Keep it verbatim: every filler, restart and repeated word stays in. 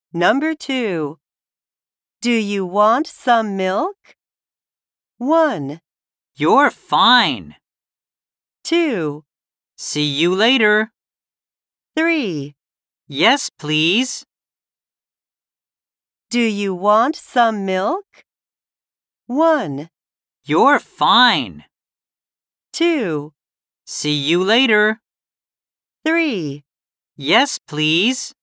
Number two. Do you want some milk? One. You're fine. Two. See you later. Three. Yes, please. Do you want some milk? One. You're fine. Two. See you later. Three. Yes, please.